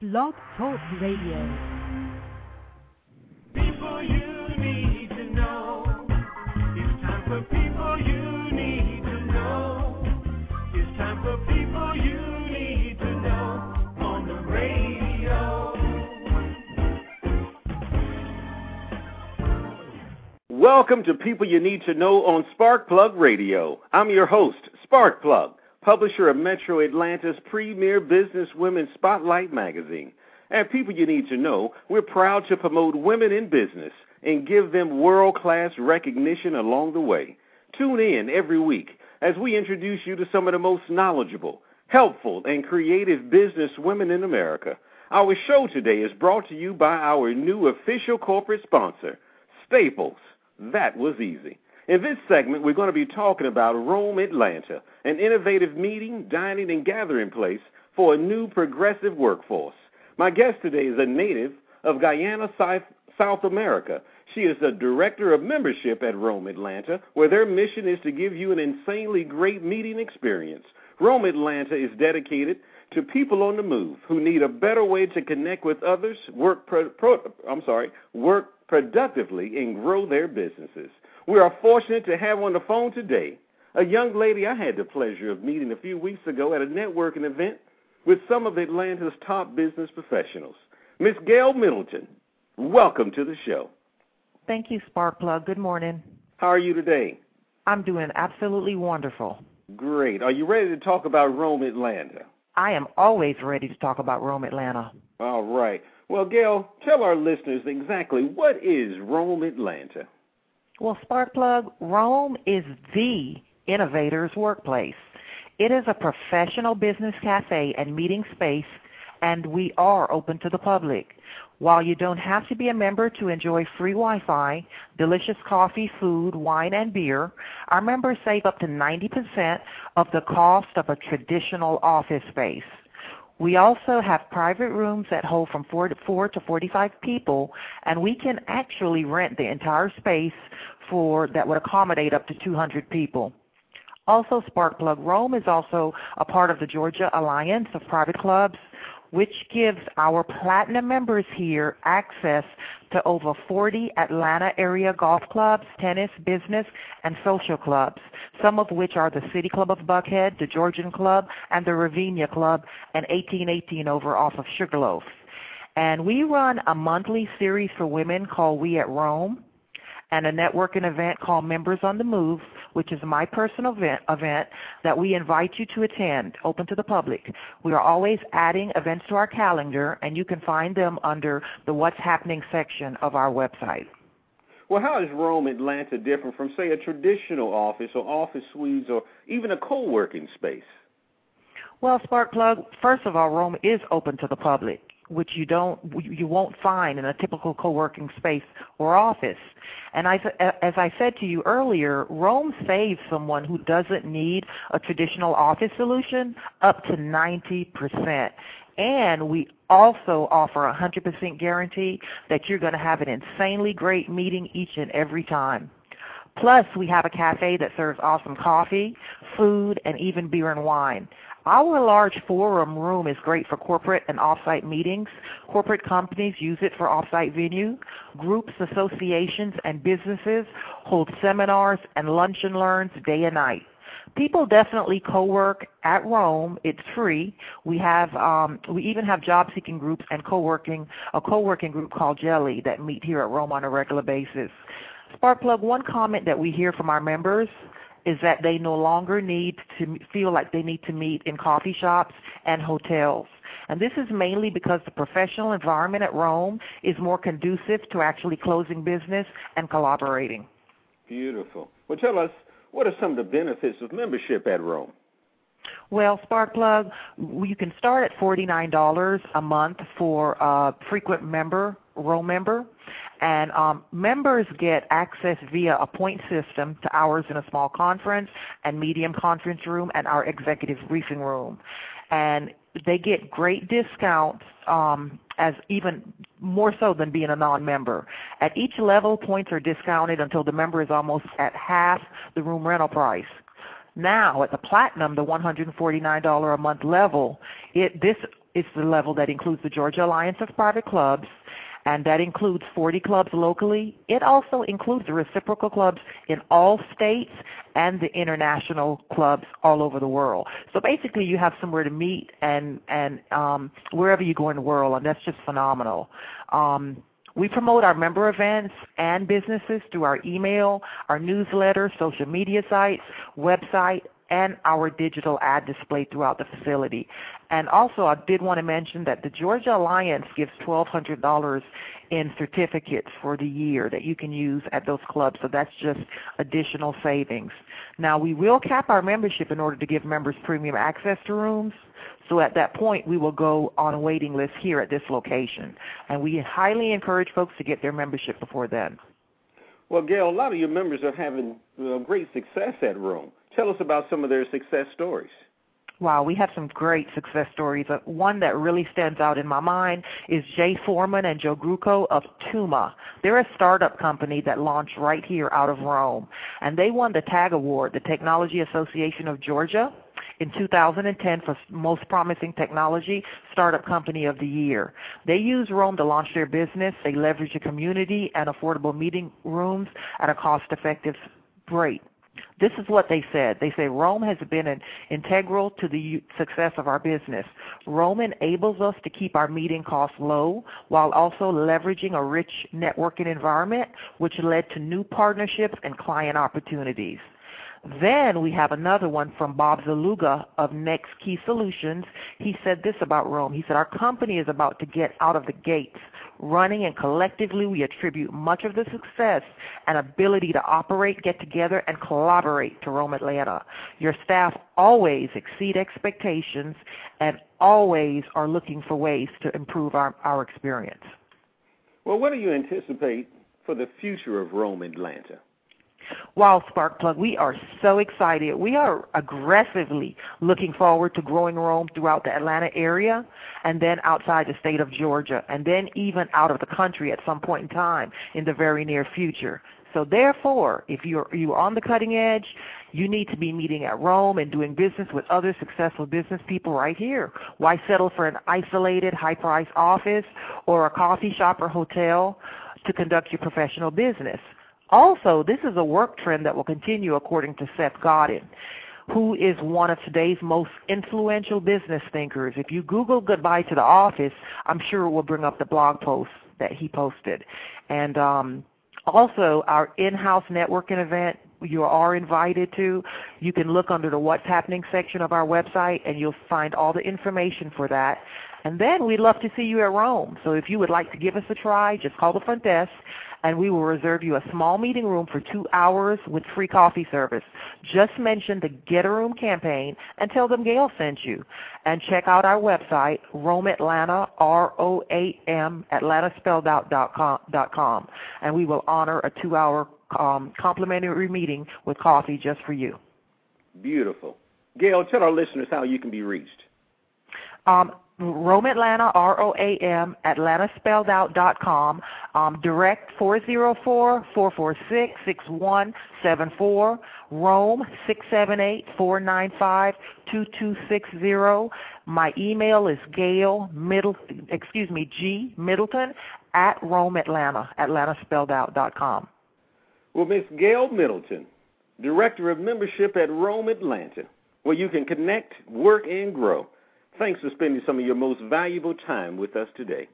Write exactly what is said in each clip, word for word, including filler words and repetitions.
Blog Talk Radio. People you need to know. It's time for people you need to know. It's time for people you need to know on the radio. Welcome to People You Need to Know on Sparkplug Radio. I'm your host, Sparkplug, publisher of Metro Atlanta's premier business women's spotlight magazine. And People You Need to Know, we're proud to promote women in business and give them world-class recognition along the way. Tune in every week as we introduce you to some of the most knowledgeable, helpful, and creative business women in America. Our show today is brought to you by our new official corporate sponsor, Staples. That was easy. In this segment, we're going to be talking about Rome, Atlanta, an innovative meeting, dining, and gathering place for a new progressive workforce. My guest today is a native of Guyana, South America. She is the director of membership at Rome, Atlanta, where their mission is to give you an insanely great meeting experience. Rome, Atlanta is dedicated to people on the move who need a better way to connect with others, work pro, pro, I'm sorry, work productively, and grow their businesses. We are fortunate to have on the phone today a young lady I had the pleasure of meeting a few weeks ago at a networking event with some of Atlanta's top business professionals. Miss Gail Middleton, welcome to the show. Thank you, Sparkplug. Good morning. How are you today? I'm doing absolutely wonderful. Great. Are you ready to talk about Rome, Atlanta? I am always ready to talk about Rome, Atlanta. All right. Well, Gail, tell our listeners exactly what is Rome, Atlanta. Well, Sparkplug, Rome is the innovator's workplace. It is a professional business cafe and meeting space, and we are open to the public. While you don't have to be a member to enjoy free Wi-Fi, delicious coffee, food, wine, and beer, our members save up to ninety percent of the cost of a traditional office space. We also have private rooms that hold from four to, four to forty-five people, and we can actually rent the entire space for that would accommodate up to two hundred people. Also, Sparkplug, Rome is also a part of the Georgia Alliance of Private Clubs, which gives our platinum members here access to over forty Atlanta area golf clubs, tennis, business, and social clubs, some of which are the City Club of Buckhead, the Georgian Club, and the Ravinia Club, and eighteen eighteen over off of Sugarloaf. And we run a monthly series for women called We at Rome, and a networking event called Members on the Move, which is my personal event, event that we invite you to attend, open to the public. We are always adding events to our calendar, and you can find them under the What's Happening section of our website. Well, how is Rome, Atlanta different from, say, a traditional office or office suites or even a co-working space? Well, Sparkplug, first of all, Rome is open to the public, which you don't, you won't find in a typical co-working space or office. And I, as I said to you earlier, Rome saves someone who doesn't need a traditional office solution up to ninety percent. And we also offer a one hundred percent guarantee that you're going to have an insanely great meeting each and every time. Plus, we have a cafe that serves awesome coffee, food, and even beer and wine. Our large forum room is great for corporate and off-site meetings. Corporate companies use it for off-site venue. Groups, associations, and businesses hold seminars and lunch and learns day and night. People definitely co-work at Rome. It's free. We have, um, we even have job-seeking groups and co-working, a co-working group called Jelly that meet here at Rome on a regular basis. Sparkplug, one comment that we hear from our members is that they no longer need to feel like they need to meet in coffee shops and hotels. And this is mainly because the professional environment at Rome is more conducive to actually closing business and collaborating. Beautiful. Well, tell us, what are some of the benefits of membership at Rome? Well, Sparkplug, you can start at forty-nine dollars a month for a frequent member, Rome member. And um, members get access via a point system to hours in a small conference and medium conference room and our executive briefing room. And they get great discounts um, as even more so than being a non-member. At each level, points are discounted until the member is almost at half the room rental price. Now, at the Platinum, the one hundred forty-nine dollars a month level, it this is the level that includes the Georgia Alliance of Private Clubs, and that includes forty clubs locally. It also includes the reciprocal clubs in all states and the international clubs all over the world. So basically you have somewhere to meet and, and um, wherever you go in the world, and that's just phenomenal. Um, we promote our member events and businesses through our email, our newsletter, social media sites, website, and our digital ad display throughout the facility. And also, I did want to mention that the Georgia Alliance gives twelve hundred dollars in certificates for the year that you can use at those clubs, so that's just additional savings. Now, we will cap our membership in order to give members premium access to rooms, so at that point, we will go on a waiting list here at this location. And we highly encourage folks to get their membership before then. Well, Gail, a lot of your members are having uh, great success at Rome. Tell us about some of their success stories. Wow, we have some great success stories. Uh, one that really stands out in my mind is Jay Foreman and Joe Gruco of Tuma. They're a startup company that launched right here out of Rome, and they won the TAG Award, the Technology Association of Georgia, in two thousand ten for Most Promising Technology Startup Company of the Year. They use Rome to launch their business. They leverage a community and affordable meeting rooms at a cost-effective rate. This is what they said. They say Rome has been an integral to the success of our business. Rome enables us to keep our meeting costs low while also leveraging a rich networking environment, which led to new partnerships and client opportunities. Then we have another one from Bob Zaluga of Next Key Solutions. He said this about Rome. He said, our company is about to get out of the gates running, and collectively we attribute much of the success and ability to operate, get together, and collaborate to Rome Atlanta. Your staff always exceed expectations and always are looking for ways to improve our, our experience. Well, what do you anticipate for the future of Rome Atlanta? Wow, Sparkplug, we are so excited. We are aggressively looking forward to growing Rome throughout the Atlanta area and then outside the state of Georgia and then even out of the country at some point in time in the very near future. So therefore, if you're, you're on the cutting edge, you need to be meeting at Rome and doing business with other successful business people right here. Why settle for an isolated, high-priced office or a coffee shop or hotel to conduct your professional business? Also, this is a work trend that will continue according to Seth Godin, who is one of today's most influential business thinkers. If you Google goodbye to the office, I'm sure it will bring up the blog post that he posted. And um, also, our in-house networking event you are invited to. You can look under the What's Happening section of our website, and you'll find all the information for that. And then we'd love to see you at Rome. So if you would like to give us a try, just call the front desk, and we will reserve you a small meeting room for two hours with free coffee service. Just mention the Get a Room campaign and tell them Gail sent you. And check out our website, Rome Atlanta, R O A M, Atlanta spelled out dot com, and we will honor a two-hour um, complimentary meeting with coffee just for you. Beautiful. Gail, tell our listeners how you can be reached. Um, Rome Atlanta, R O A M, Atlanta spelled out dot com, um, direct four oh four, four four six, six one seven four, Rome six seven eight, four nine five, two two six zero. My email is Gail Middleton, excuse me, G Middleton at Rome Atlanta, Atlanta spelled out dot com. Well, Miss Gail Middleton, Director of Membership at Rome Atlanta, where you can connect, work, and grow. Thanks for spending some of your most valuable time with us today.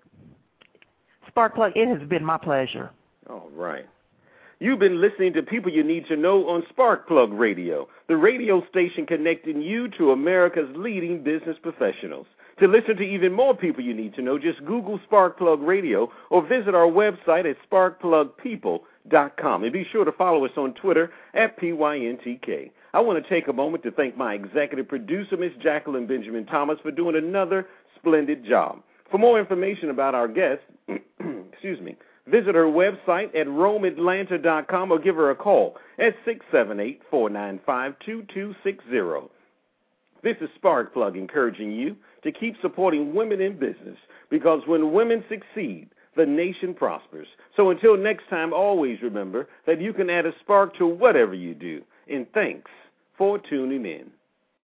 Sparkplug, it has been my pleasure. All right. You've been listening to People You Need to Know on Sparkplug Radio, the radio station connecting you to America's leading business professionals. To listen to even more people you need to know, just Google Sparkplug Radio or visit our website at spark plug people dot com. And be sure to follow us on Twitter at P Y N T K. I want to take a moment to thank my executive producer, Miss Jacqueline Benjamin Thomas, for doing another splendid job. For more information about our guest, excuse me, visit her website at rome atlanta dot com or give her a call at six seven eight, four nine five, two two six zero. This is Sparkplug encouraging you to keep supporting women in business, because when women succeed, the nation prospers. So until next time, always remember that you can add a spark to whatever you do. And thanks for tuning in.